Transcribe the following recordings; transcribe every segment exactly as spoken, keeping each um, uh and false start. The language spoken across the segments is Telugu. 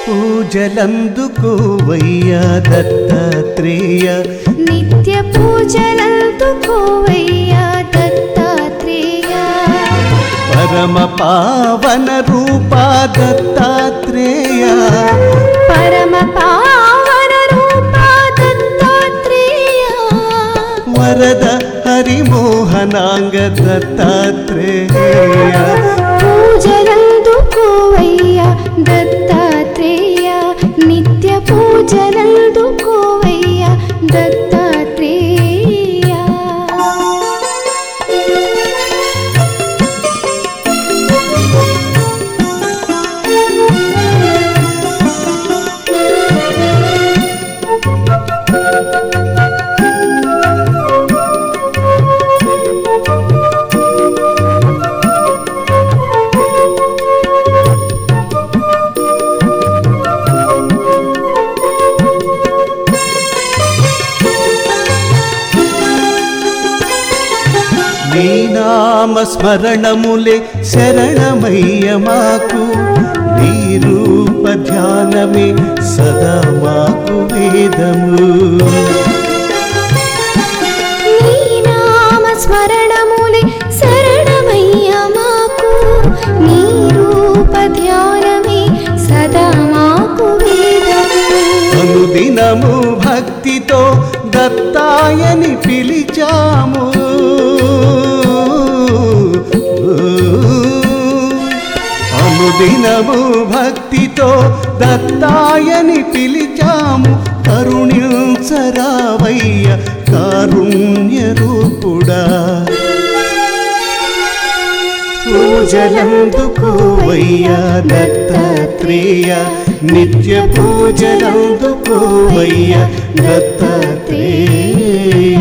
పూజలందుకోవయ్యా దత్తాత్రేయ, నిత్య పూజలందుకోవయ్యా దత్తాత్రేయ. పరమ పావన రూపా దత్తాత్రేయ, పరమ పావన రూపా దత్తాత్రేయ. వరద హరిమోహనాంగ దత్తాత్రేయ, పూజలందుకోవయ్యా దత్తాత్రేయ, నిత్య పూజలందుకోవయ్యా దత్తాత్రేయ. నీ నామ స్మరణములే శరణమయ్య మాకు, నీ రూప ధ్యానమే సదా మాకు వేదము. నీ నామ స్మరణములే శరణమయ్య మాకు, నీ రూప ధ్యానమే సదా మాకు వేదము. అనుదినము భక్తితో దత్తాయని పిలిచాము, అనుదినము భక్తితో దత్తాయని పిలిచాము. కరుణించరావయ్య కారుణ్య రూపుడా, పూజలందుకోవయ్యా దత్తాత్రేయ, నిత్య పూజలందుకోవయ్యా దత్తాత్రేయ.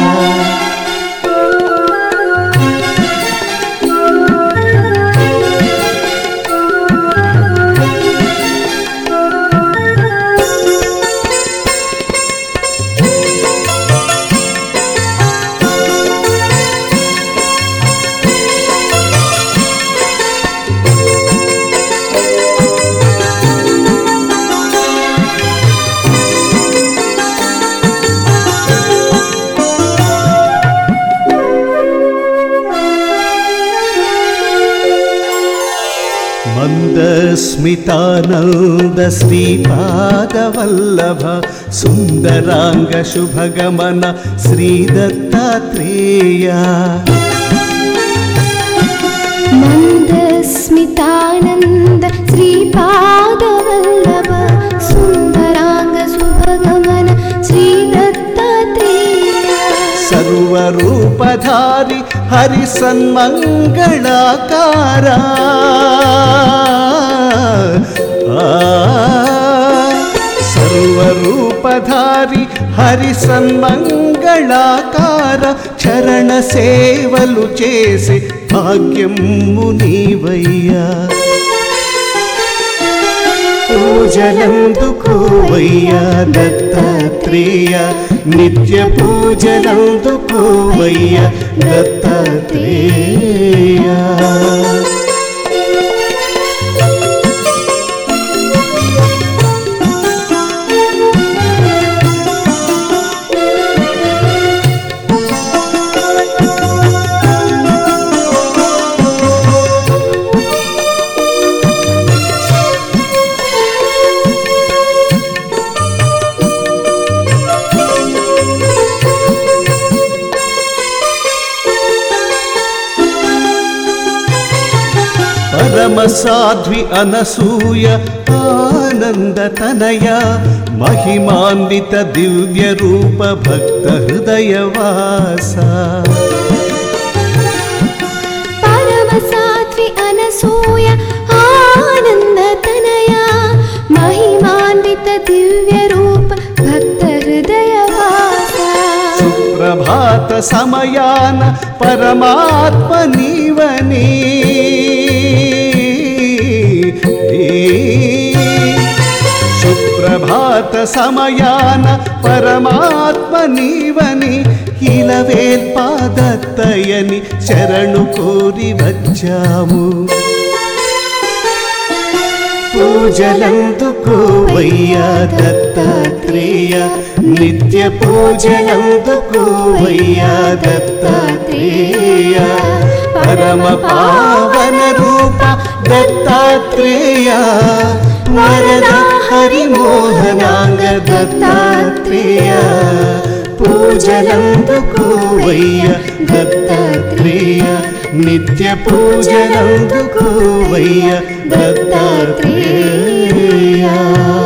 మందస్మితానంద శ్రీపాదవల్లభ, సుందరాంగ శుభగమన శ్రీ దత్తాత్రేయ. మందస్మితానంద శ్రీపాదవల్లభ, సుందరాంగ శుభగమన శ్రీ దత్తాత్రేయ. సర్వరూపధారి హరి సన్మంగళాకారా, సర్వరూపధారి హరి సన్మంగళాకార, చరణ సేవలు చేసే భాగ్యము నీవయ్యా. పూజలందుకోవయ్యా దత్తాత్రేయ, నిత్య పూజలందుకోవయ్యా దత్తాత్రేయ. పరమ సాధ్వి అనసూయ ఆనంద తనయ, మహిమాన్విత దివ్య రూప భక్త హృదయ వాస. పరమ సాధ్వి అనసూయ ఆనంద తనయ, మహిమాన్విత దివ్య రూప భక్త హృదయ వాస. సుప్రభాత సమయాన పరమాత్మ నీవని, సుప్రభాత సమయాన పరమాత్మ నీవని, ఇలవేల్పాదత్తయని శరణు కోరి వచ్చాము. పూజ పూజలందుకోవయ్యా దత్తాత్రేయ నిత్య పూజలందుకోవయ్యా దత్తాత్రేయ పరమ పావన రూప దత్తాత్రేయ వరద హరిమోహనాంగ దత్తాత్రేయ పూజలందుకోవయ్యా దత్తాత్రేయ నిత్య పూజలందుకోవయ్యా దత్తాత్రేయ